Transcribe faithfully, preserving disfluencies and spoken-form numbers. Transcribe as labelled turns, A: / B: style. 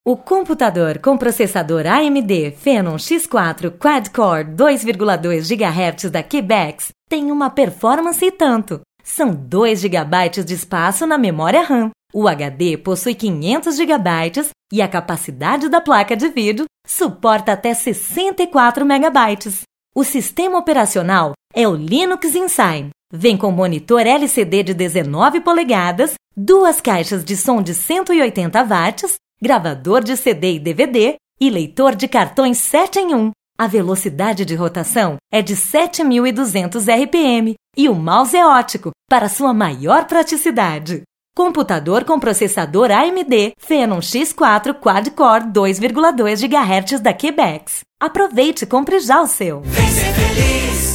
A: O computador com processador A M D Phenom X quatro Quad-Core dois vírgula dois gigahertz da Kebex tem uma performance e tanto. São dois gigabytes de espaço na memória RAM. O H D possui quinhentos gigabytes e a capacidade da placa de vídeo suporta até sessenta e quatro megabytes. O sistema operacional é o Linux Inside. Vem com monitor L C D de dezenove polegadas, duas caixas de som de cento e oitenta watts, gravador de C D e D V D e leitor de cartões sete em um. A velocidade de rotação é de sete mil e duzentos R P M e o mouse é ótico para sua maior praticidade. Computador com processador A M D Phenom X quatro Quad-Core dois vírgula dois gigahertz da Kebex. Aproveite e compre já o seu.
B: Vem ser feliz!